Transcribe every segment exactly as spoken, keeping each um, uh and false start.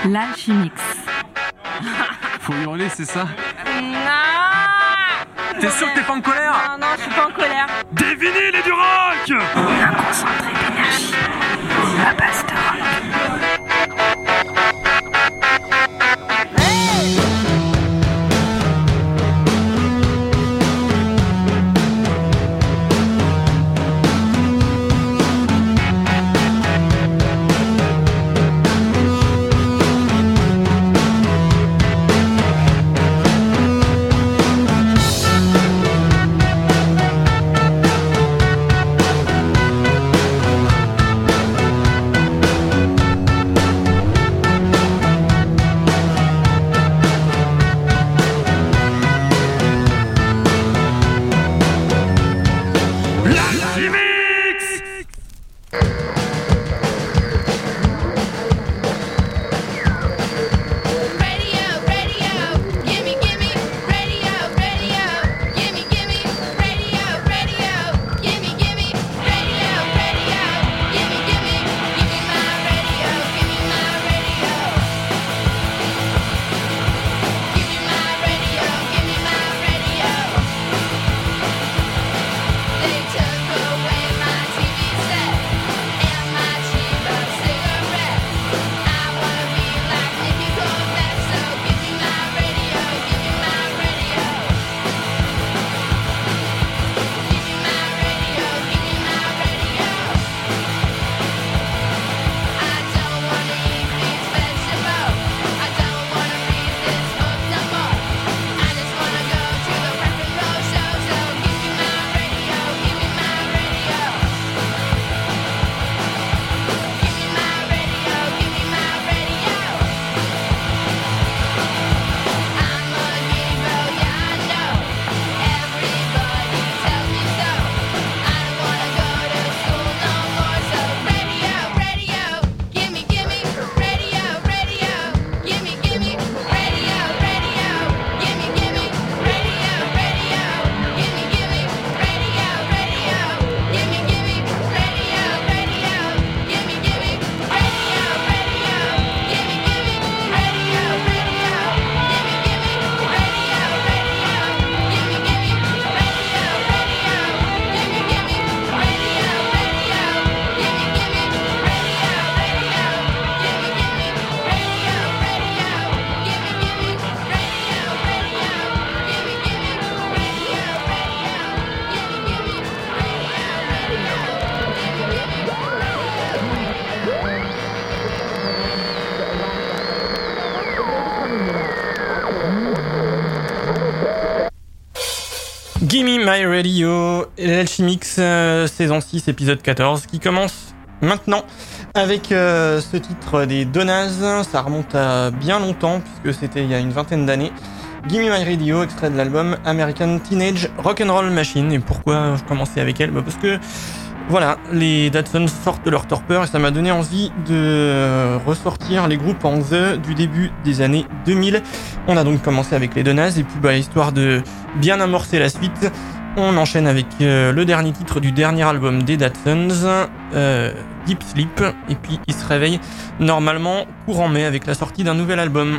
L'Alchimix. Faut hurler, c'est ça? Non. T'es sûr que t'es pas en colère? Non, non, je suis pas en colère. Des vinyles et du rock! Un concentré d'énergie. La base de rock. Gimme My Radio, l'Alchimix, euh, saison six, épisode quatorze, qui commence maintenant avec euh, ce titre des Donaz. Ça remonte à bien longtemps, puisque c'était il y a une vingtaine d'années. Gimme My Radio, extrait de l'album American Teenage Rock'n'Roll Machine. Et pourquoi je commençais avec elle? Bah parce que, voilà, les Datsuns sortent de leur torpeur et ça m'a donné envie de ressortir les groupes en The du début des années deux mille. On a donc commencé avec les Donaz et puis bah, histoire de bien amorcer la suite, on enchaîne avec euh, le dernier titre du dernier album des Datsuns, euh, Deep Sleep, et puis ils se réveillent normalement courant mai avec la sortie d'un nouvel album.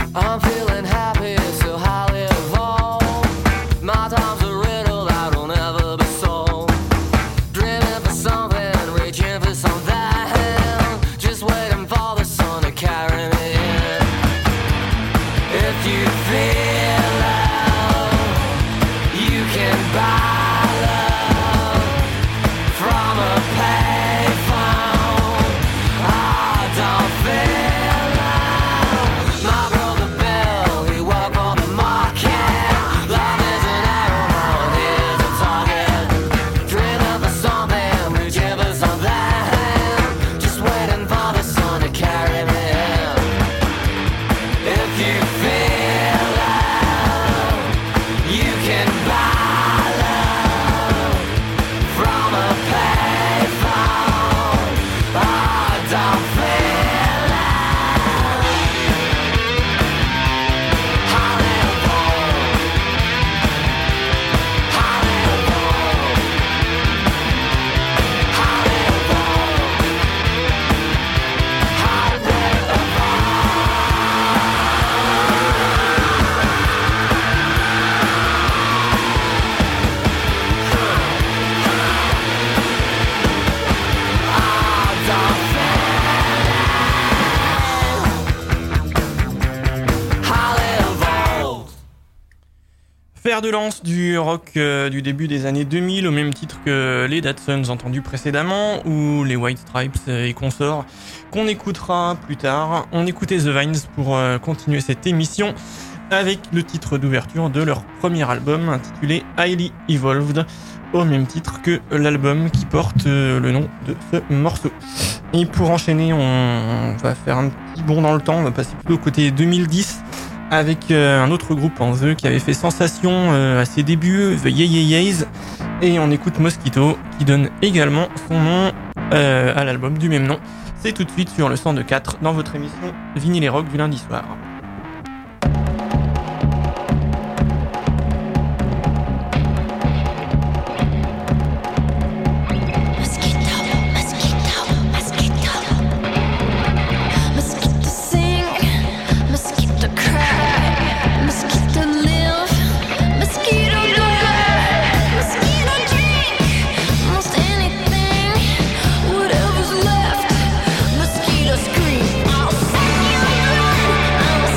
I'm feeling happy, so highly evolved. My time's a riddle that will never be solved. Dreaming for something, reaching for something. Just waiting for the sun to carry me in. If you feel love, you can buy love from a payphone. I don't feel love. My brother Bill, he worked for the market. Love is an arrow, now here's a target. Dreaming for something, reaching for something. Just waiting for the sun to carry me in. If you feel love, you can buy love from a payphone. I don't feel love. Hollywood, Hollywood, Hollywood. Fer de lance du rock euh, du début des années deux mille, au même titre que les Datsuns entendus précédemment, ou les White Stripes euh, et consorts, qu'on écoutera plus tard. On écoutait The Vines pour euh, continuer cette émission avec le titre d'ouverture de leur premier album intitulé Highly Evolved, au même titre que l'album qui porte euh, le nom de ce morceau. Et pour enchaîner, on va faire un petit bond dans le temps, on va passer plutôt au côté deux mille dix, avec euh, un autre groupe en The qui avait fait sensation euh, à ses débuts, The Yeah Yeah Yeahs, et on écoute Mosquito qui donne également son nom euh, à l'album du même nom. C'est tout de suite sur le cent deux quatre dans votre émission Vinyle et Rock du lundi soir. Mosquito sing, mosquito cry, mosquito live, mosquito die, mosquito drink, most anything, whatever's left, mosquito scream. I'll suck your blood, I'll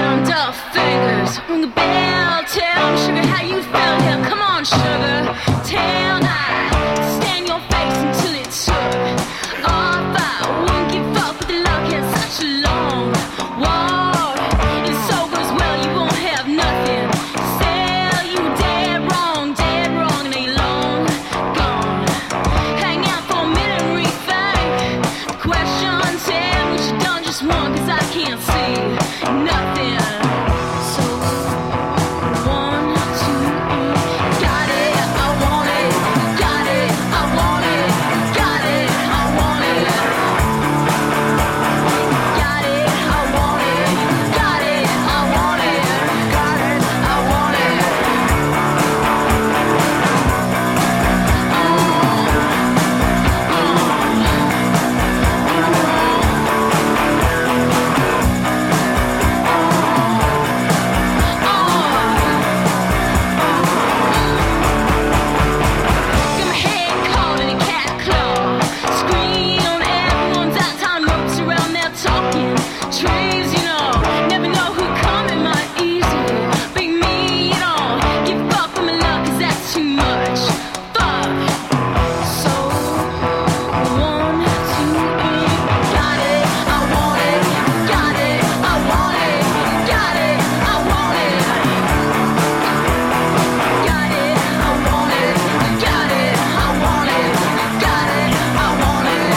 on dull fingers. Ring a bell, tell me, sugar, how you felt. Hell, come on, sugar, tell I stand your face until it's took off. I won't give up, but the luck has such a long walk. If so goes well, you won't have nothing to sell. You dead wrong, dead wrong, and ain't long gone. Hang out for a minute and rethink the question. Tell me what you done just one, cause I can't see nothing. So, one, two, three. Got it, I want it. Got it, I want it. Got it, I want it. Got it, I want it. Got it, I want it. Got it, I want it. Got my head caught in a cat claw. Screen on everyone's out-time ropes around there talking trees, you know. Never know who coming might easy. Big me, you know. Give up on my luck, cause that's too much. Fuck. So, one, two, three. Got it, I want it. Got it, I want it. Got it, I want it. Got it, I want it. Got it, I want it. Got it, I want it.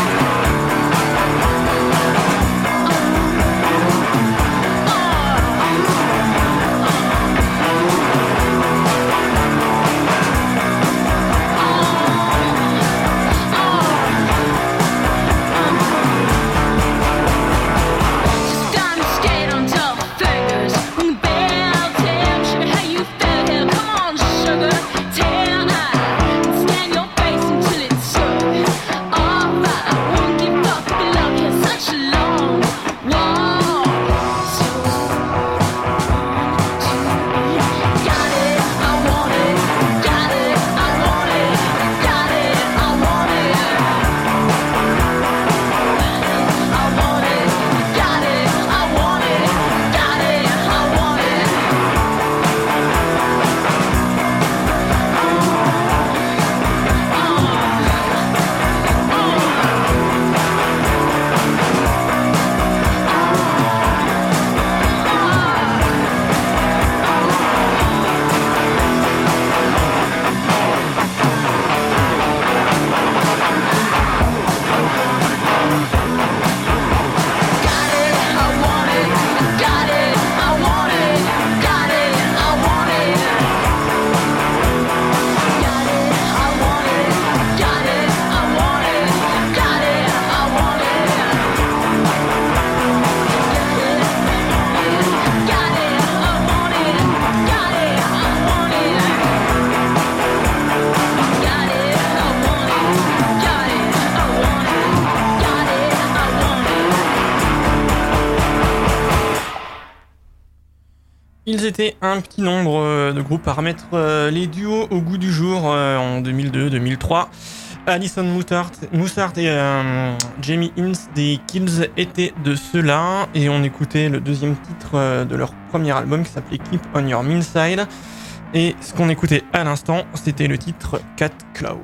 Just done skate on dull fingers. Ring a bell, tell me, sugar, how you feel. Hell, come on, sugar, tell I stand your face until it's took off. I won't give up, the luck has such a long walk. So, got it, I want it. Got it, I want it. Got it, I want it. I want it. Got it, I want it. Got it, I want it. Got it, I want it. Got it, I want it. Got it, I want it. Got it, I want it. Got it, I want it. Got it, I want it. Got it, I want it. Got it, I want it. Got it, I want it. Got it, I want it. Got it, I want it. Ils étaient un petit nombre euh, de groupes à remettre euh, les duos au goût du jour euh, en deux mille deux deux mille trois. Alison Moussart, Moussart et euh, Jamie Hince des Kills étaient de ceux-là, et on écoutait le deuxième titre euh, de leur premier album qui s'appelait Keep on Your Mean Side. Et ce qu'on écoutait à l'instant, c'était le titre Cat Claw.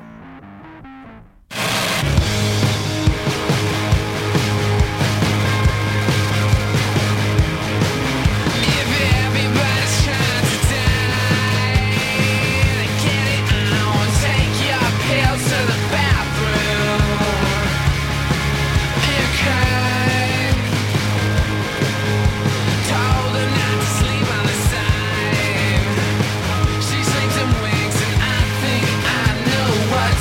She sleeps in wings and I think I know what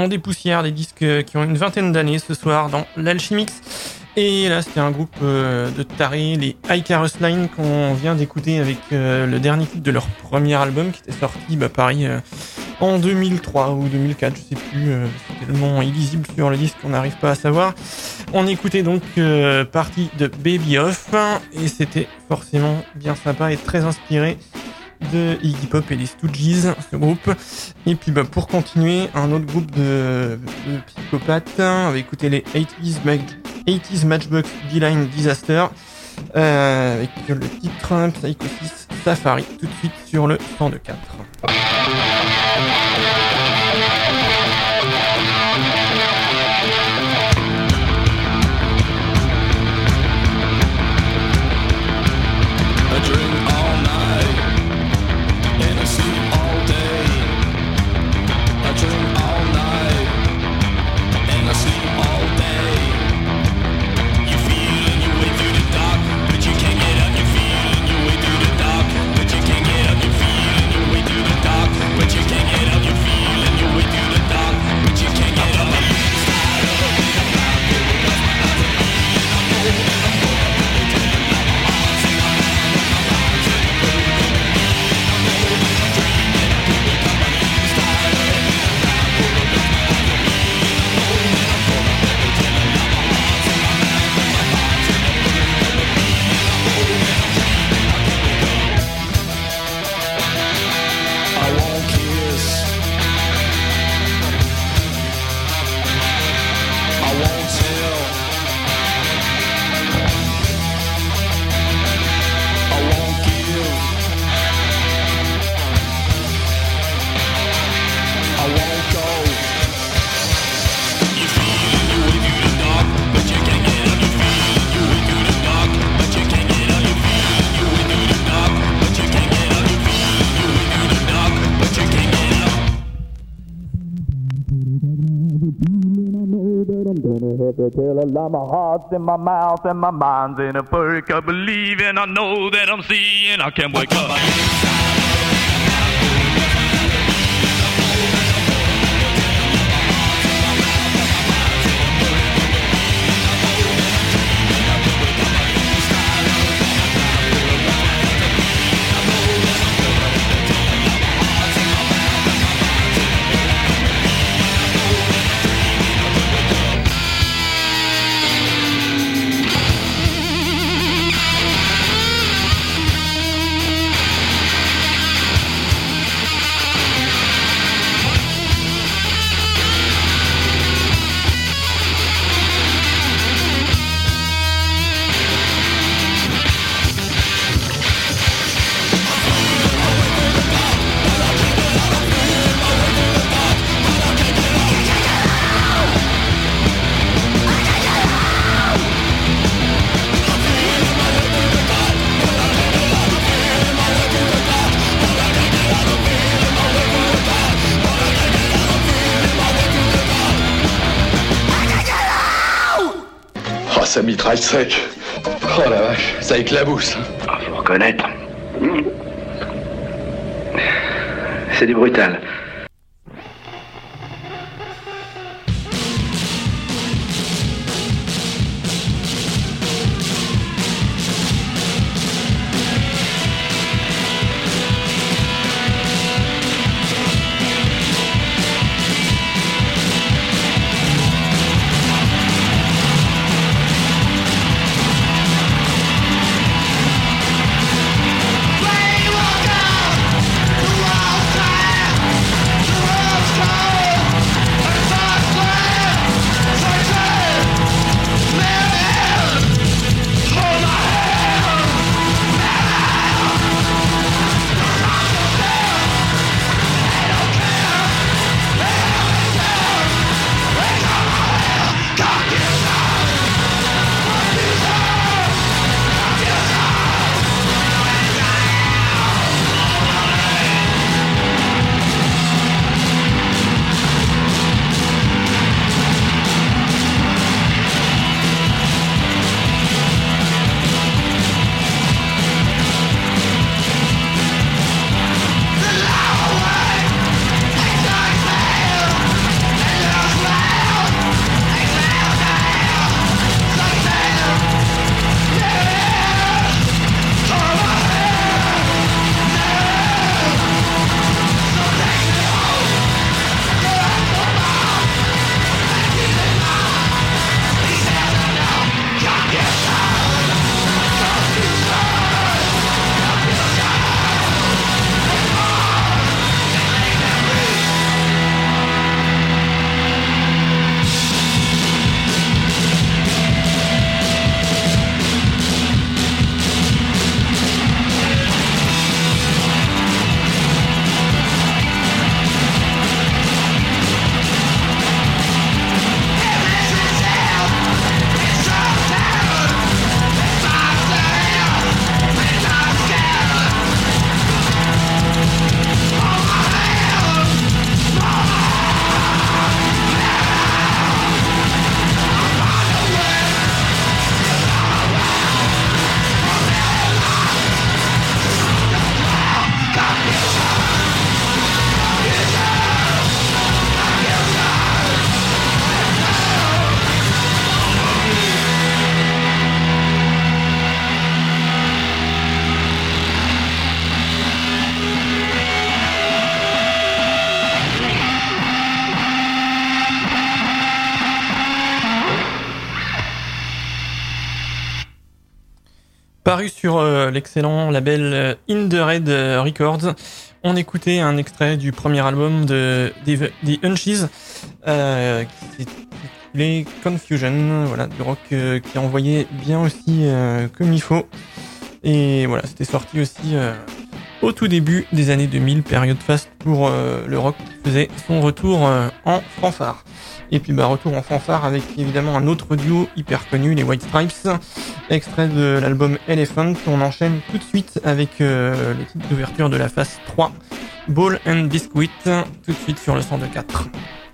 on dépoussière des disques qui ont une vingtaine d'années ce soir dans l'Alchimix. Et là, c'était un groupe euh, de tarés, les Icarus Line, qu'on vient d'écouter avec euh, le dernier clip de leur premier album qui était sorti, bah, pareil, euh, en deux mille trois ou deux mille quatre, je sais plus, euh, c'est tellement illisible sur le disque qu'on n'arrive pas à savoir. On écoutait donc euh, partie de Baby Off, et c'était forcément bien sympa et très inspiré de Iggy Pop et des Stooges, ce groupe. Et puis bah, pour continuer, un autre groupe de, de psychopathes, on va écouter les eighties, Mag- eighties Matchbox D-Line Disaster, euh, avec le titre Psycho six Safari, tout de suite sur le cent deux point quatre. I drink all night and I sleep all day. I drink all night and I sleep all day. You feeling your way through the dark, but you can't get up. You feeling your way through the dark, but you can't get up. You feeling your way through the dark, but you can't get up. You feeling your way through the dark, but you can't get up. I won't kiss. I won't tell. I won't give. I won't go. You feeling your way through the dark, but you can't get up. You feeling your way through the dark, but you can't get up. You feeling your way through the dark, but you can't get up. You feeling your way through the dark, but you can't get up. Till I lie, my heart's in my mouth and my mind's in a perk. I believe and I know that I'm seeing. I can't wake up. Oh, ça mitraille sec. Oh la vache, ça éclabousse. Ah, faut reconnaître. C'est du brutal. Play walk out, the walls cry. Paru sur euh, l'excellent label euh, In The Red Records. On écoutait un extrait du premier album de The, The Hunches, euh, qui s'est intitulé Confusion, voilà, du rock euh, qui envoyait bien aussi euh, comme il faut. Et voilà, c'était sorti aussi euh, au tout début des années deux mille, période faste pour euh, le rock qui faisait son retour euh, en fanfare. Et puis bah retour en fanfare avec évidemment un autre duo hyper connu, les White Stripes, extrait de l'album Elephant. On enchaîne tout de suite avec euh, le titre d'ouverture de la phase trois, Ball and Biscuit, tout de suite sur le cent deux quatre.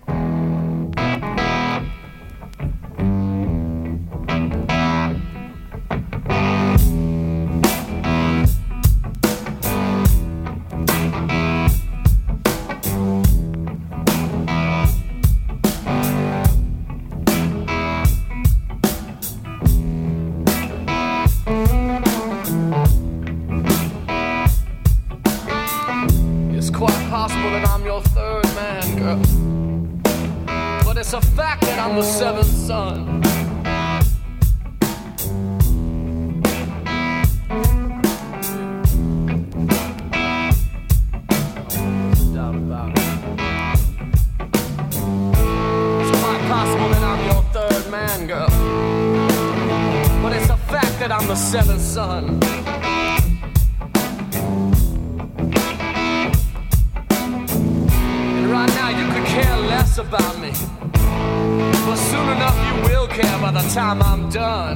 It's a fact that I'm the seventh son. Doubt about it. It's quite possible that I'm your third man, girl. But it's a fact that I'm the seventh son. And right now you could care less about me. But soon enough you will care by the time I'm done.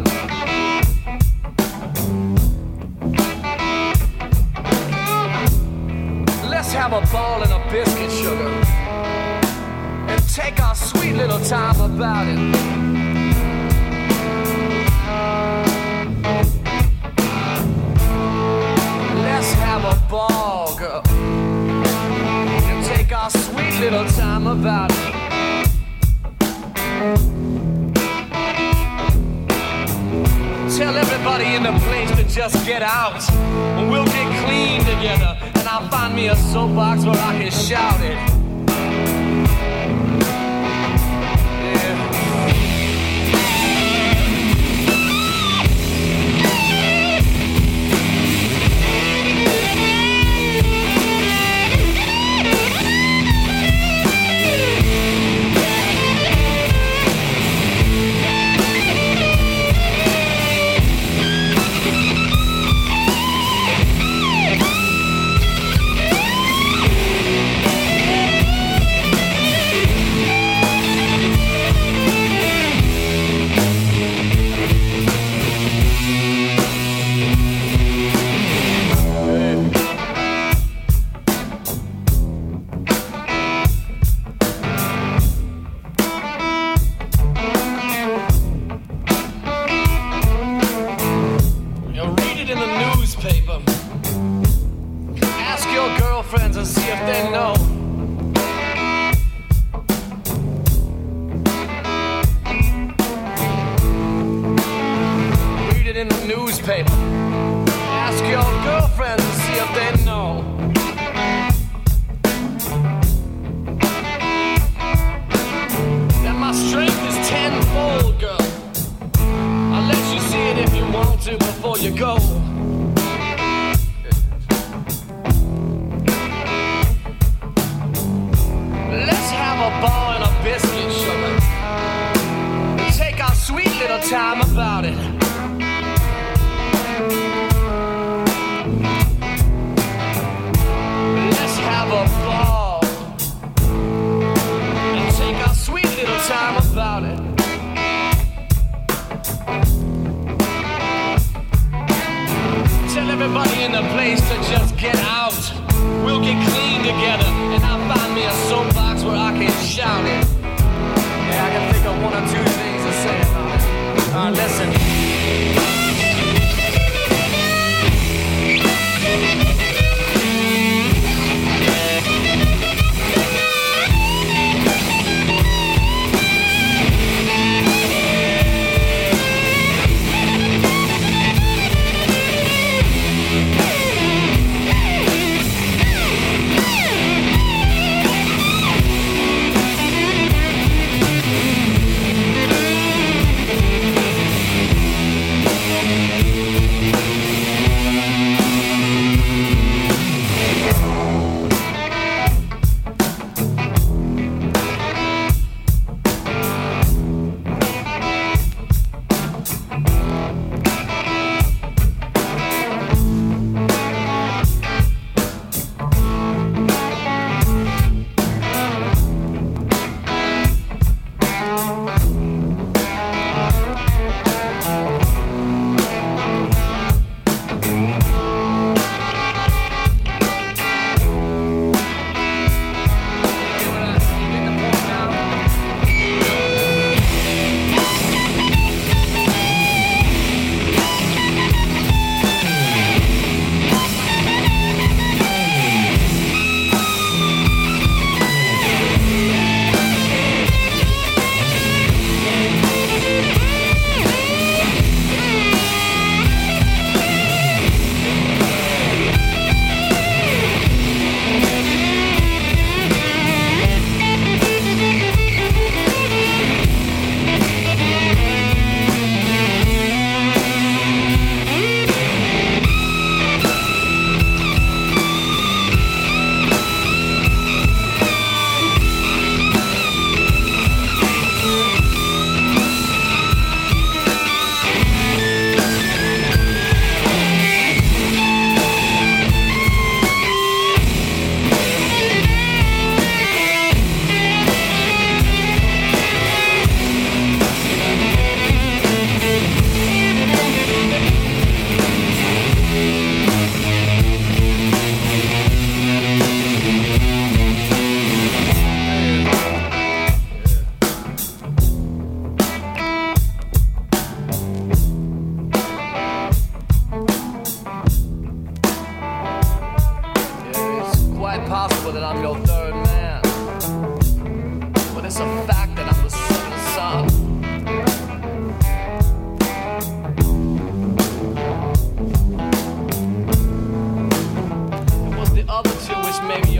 Let's have a ball and a biscuit, sugar, and take our sweet little time about it. Let's have a ball, girl, and take our sweet little time about it. Tell everybody in the place to just get out, and we'll get clean together, and I'll find me a soapbox where I can shout it.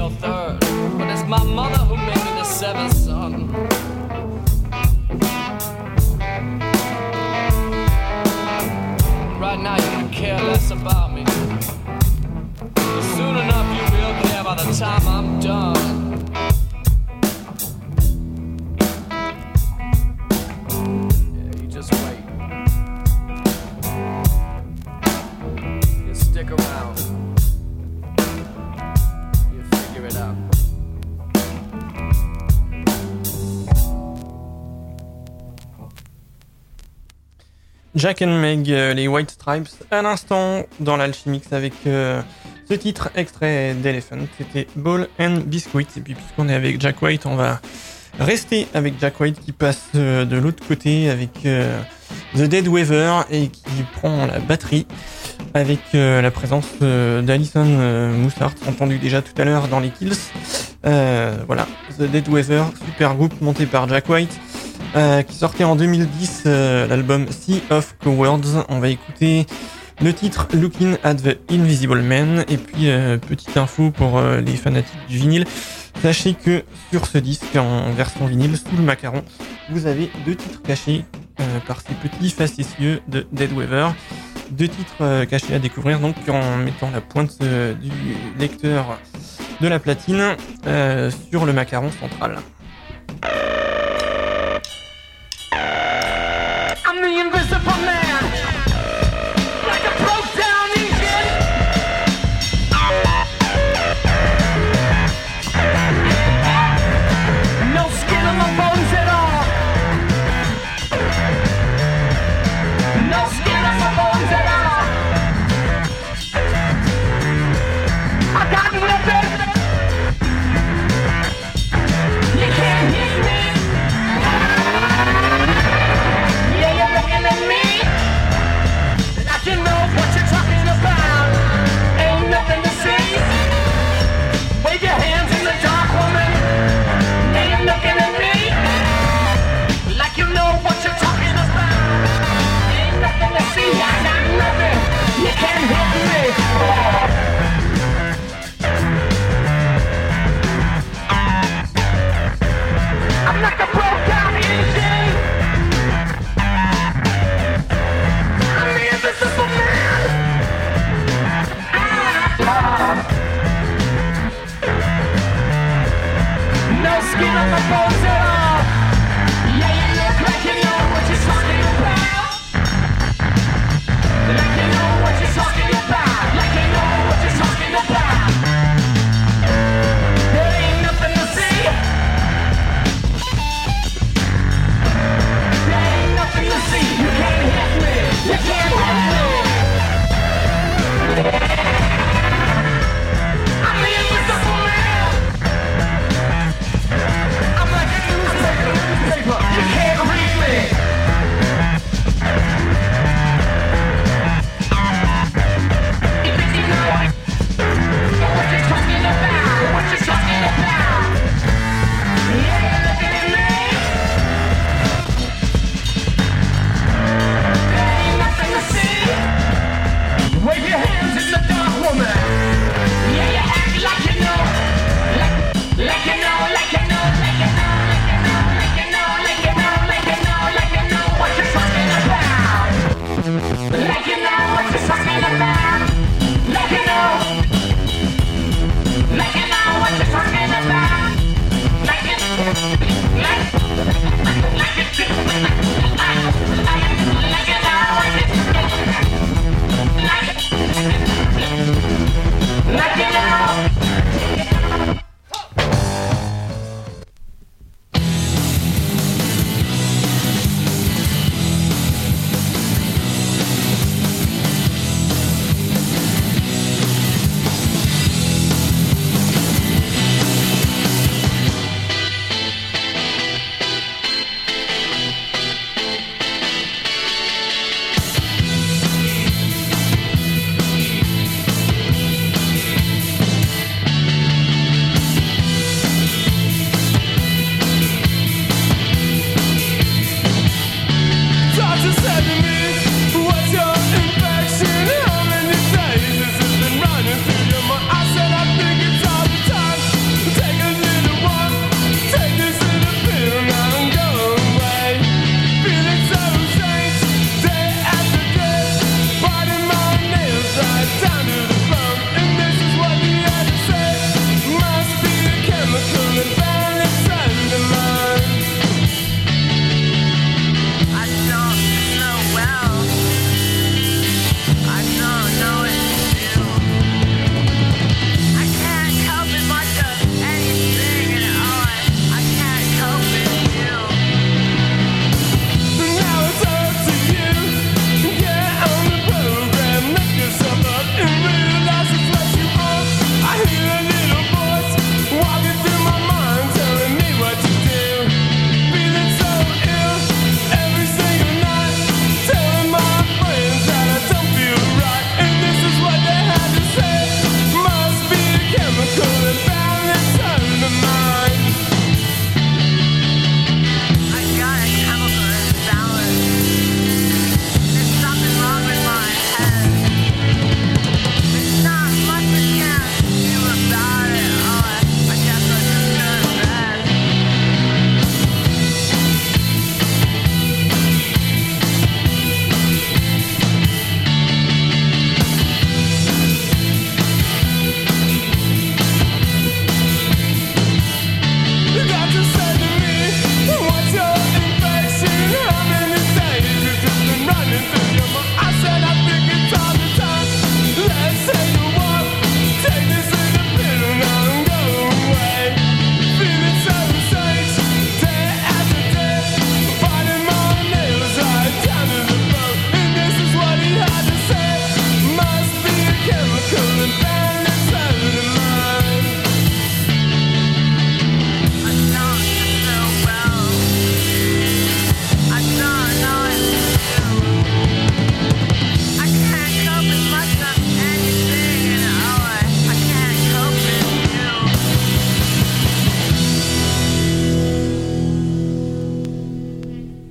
your third, but it's my mother who made me the seventh son. Right now you can care less about me, but soon enough you will care by the time I'm done. Yeah, you just wait. You stick around. You figure it out. Jack and Meg, euh, les White Stripes, à l'instant dans l'Alchimix avec euh, ce titre extrait d'Elephant, c'était Ball and Biscuit. Et puis puisqu'on est avec Jack White, on va rester avec Jack White qui passe euh, de l'autre côté avec euh, The Dead Weaver et qui prend la batterie avec euh, la présence euh, d'Alison euh, Moussart, entendu déjà tout à l'heure dans les Kills. Euh, voilà, The Dead Weaver, super groupe monté par Jack White. Euh, qui sortait en deux mille dix euh, l'album Sea of Cowards. On va écouter le titre Looking at the Invisible Man. Et puis euh, petite info pour euh, les fanatiques du vinyle, sachez que sur ce disque en version vinyle sous le macaron, vous avez deux titres cachés euh, par ces petits facétieux de Dead Weaver. Deux titres euh, cachés à découvrir donc en mettant la pointe euh, du lecteur de la platine euh, sur le macaron central. I'm the invisible man, like a broke down engine. No skin on my bones at all. No skin on my bones at all. I got nothing. You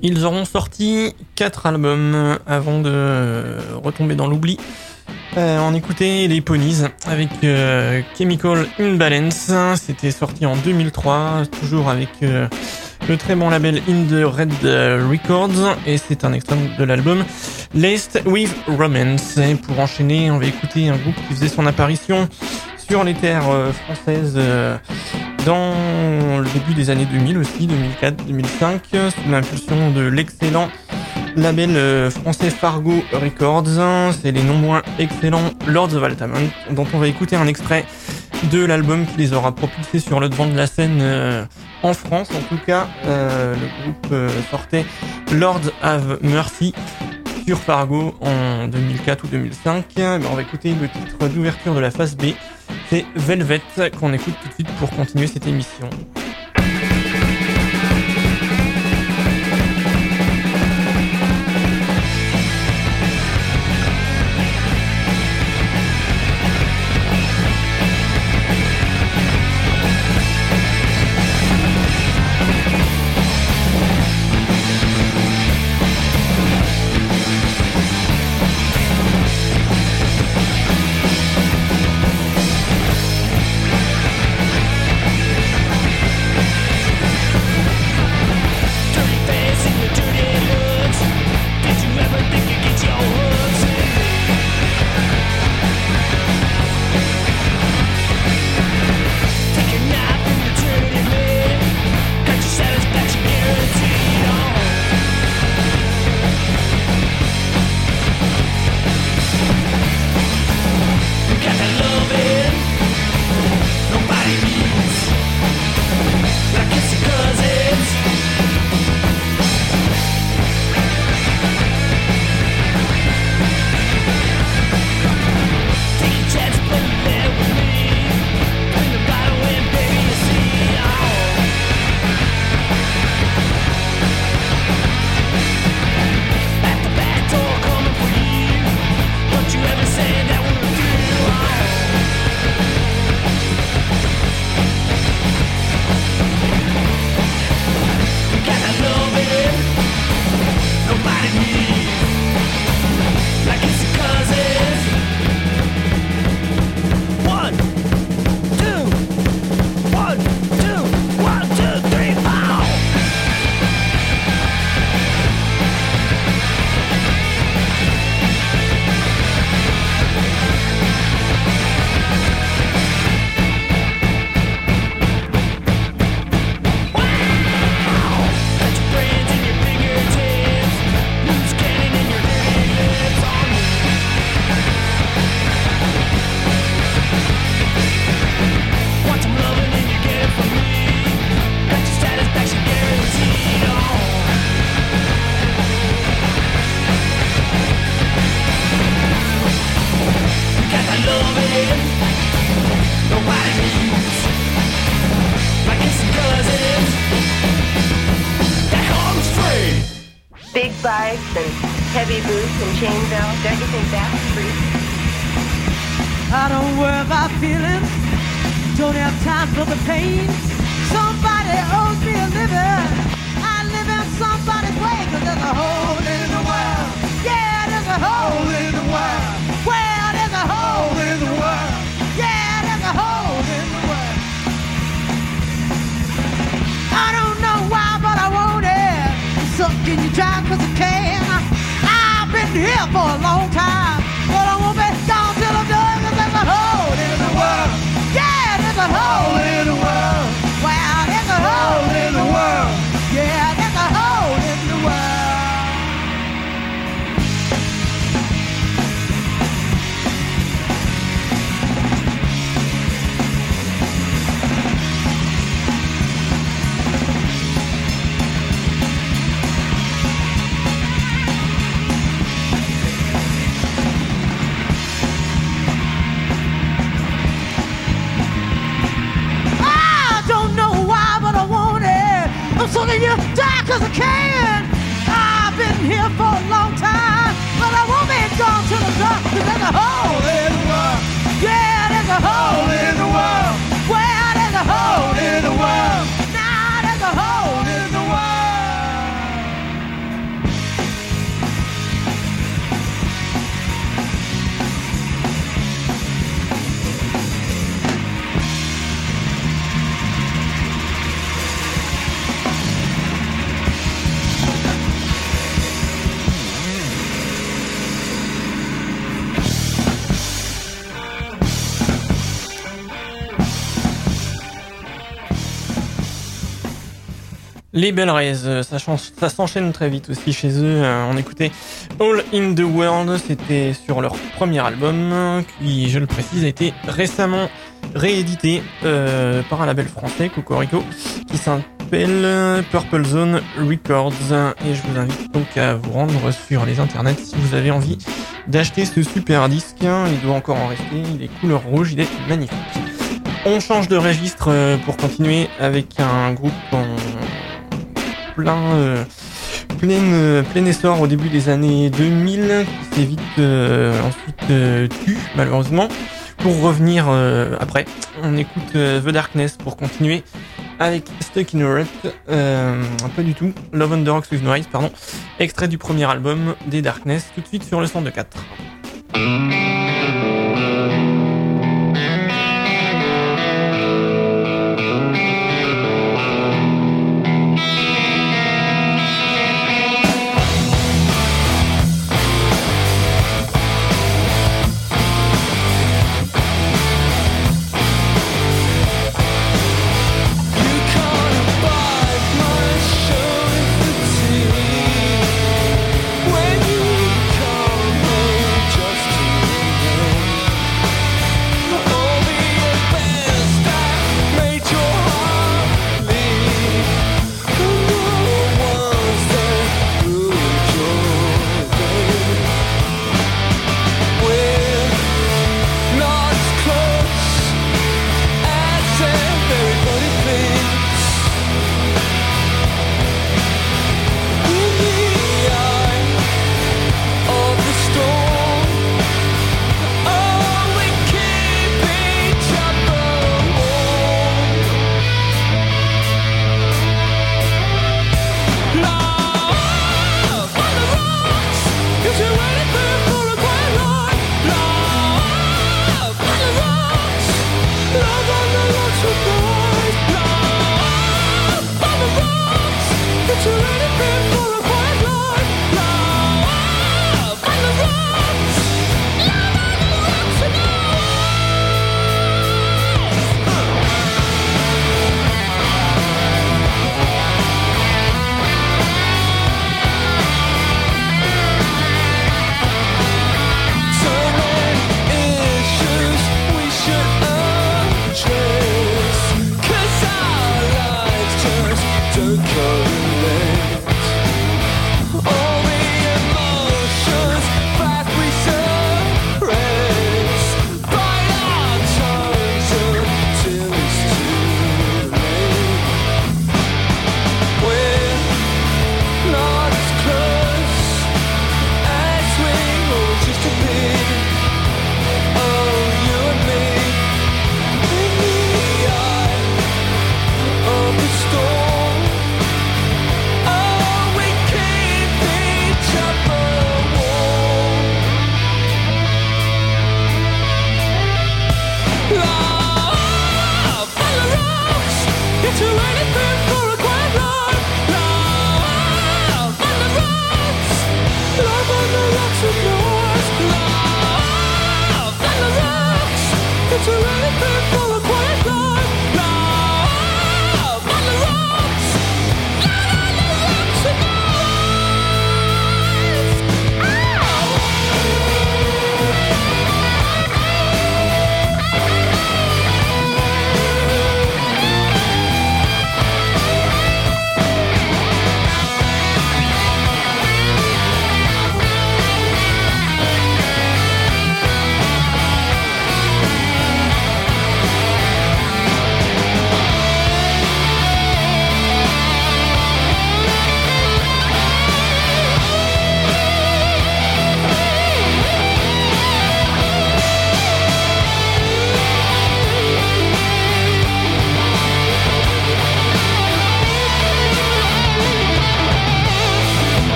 Ils auront sorti quatre albums avant de retomber dans l'oubli. Euh, on écoutait les Ponies avec euh, Chemical Imbalance. C'était sorti en deux mille trois, toujours avec euh, le très bon label In The Red Records. Et c'est un extrait de l'album Laced With Romance. Et pour enchaîner, on va écouter un groupe qui faisait son apparition sur les terres euh, françaises euh, dans le début des années deux mille aussi, deux mille quatre deux mille cinq, sous l'impulsion de l'excellent label euh, français Fargo Records. C'est les non moins excellents Lords of Altamont, dont on va écouter un extrait de l'album qui les aura propulsés sur le devant de la scène euh, en France. En tout cas, euh, le groupe euh, sortait Lords Have Mercy sur Fargo en deux mille quatre ou deux mille cinq. Ben, on va écouter le titre d'ouverture de la phase B. C'est Velvet qu'on écoute tout de suite pour continuer cette émission. bikes and heavy boots and chain belts. Don't you think that's free? I don't worry about feelings, don't have time for the pain. Somebody owes me a living, I live in somebody's way, 'cause there's a hole in the world. Yeah, there's a hole in the world. Well, there's a hole in the world. Yeah, there's a hole in the world. I don't know why, but I want it. Sucking you dry 'cause I can. I've been here for a long time, but I won't be gone till I'm done, 'cause there's a hole in the world. Yeah, there's a hole in the world. Wow, there's a hole in the world. Yeah, there's a hole in the world. I'm sucking you down 'cause I can. I've been here for a long time, but I won't be gone till I'm done, 'cause there's a hole in the world. Yeah, there's a hole in the world. Well, there's a hole in the world. Now there's a hole in the world. Les Bell Rays, euh, ça, change, ça s'enchaîne très vite aussi chez eux. Euh, on écoutait All in the World, c'était sur leur premier album, qui, je le précise, a été récemment réédité euh, par un label français, Cocorico, qui s'appelle Purple Zone Records. Et je vous invite donc à vous rendre sur les internets si vous avez envie d'acheter ce super disque. Il doit encore en rester, il est couleur rouge, il est magnifique. On change de registre pour continuer avec un groupe en plein, euh, plein, euh, plein essor au début des années deux mille, qui s'est vite euh, ensuite euh, tu malheureusement, pour revenir euh, après. On écoute euh, The Darkness pour continuer avec Stuck in a Rut, euh, pas du tout, Love on the Rocks with No Eyes, pardon, extrait du premier album des Darkness, tout de suite sur le cent deux quatre.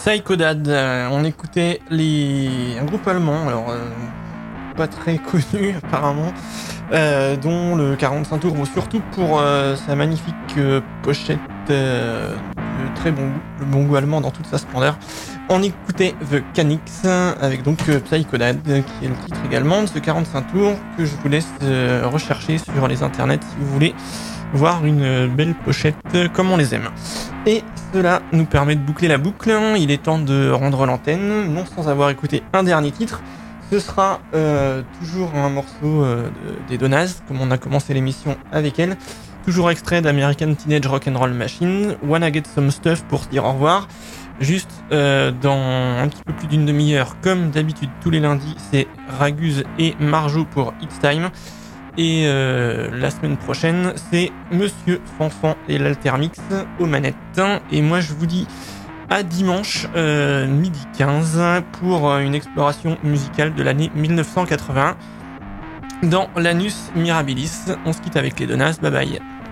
Psycho Dad, euh, on écoutait les... un groupe allemand, alors euh, pas très connu apparemment, euh, dont le quarante-cinq tours vaut surtout pour euh, sa magnifique euh, pochette euh, de très bon goût, le bon goût allemand dans toute sa splendeur. On écoutait The Canix avec donc euh, Psycho Dad, qui est le titre également de ce quarante-cinq tours que je vous laisse euh, rechercher sur les internets si vous voulez voir une belle pochette comme on les aime. Et cela nous permet de boucler la boucle. Il est temps de rendre l'antenne, non sans avoir écouté un dernier titre. Ce sera euh, toujours un morceau euh, de, des Donnas, comme on a commencé l'émission avec elle. Toujours extrait d'American Teenage Rock'n'Roll Machine. Wanna Get Some Stuff pour se dire au revoir. Juste euh, dans un petit peu plus d'une demi-heure, comme d'habitude tous les lundis, c'est Raguse et Marjo pour It's Time. Et euh, la semaine prochaine, c'est Monsieur Fanfan et l'Altermix aux manettes. Et moi, je vous dis à dimanche, euh, midi quinze, pour une exploration musicale de l'année dix-neuf cent quatre-vingt-un dans l'Anus Mirabilis. On se quitte avec les Donnas. Bye bye.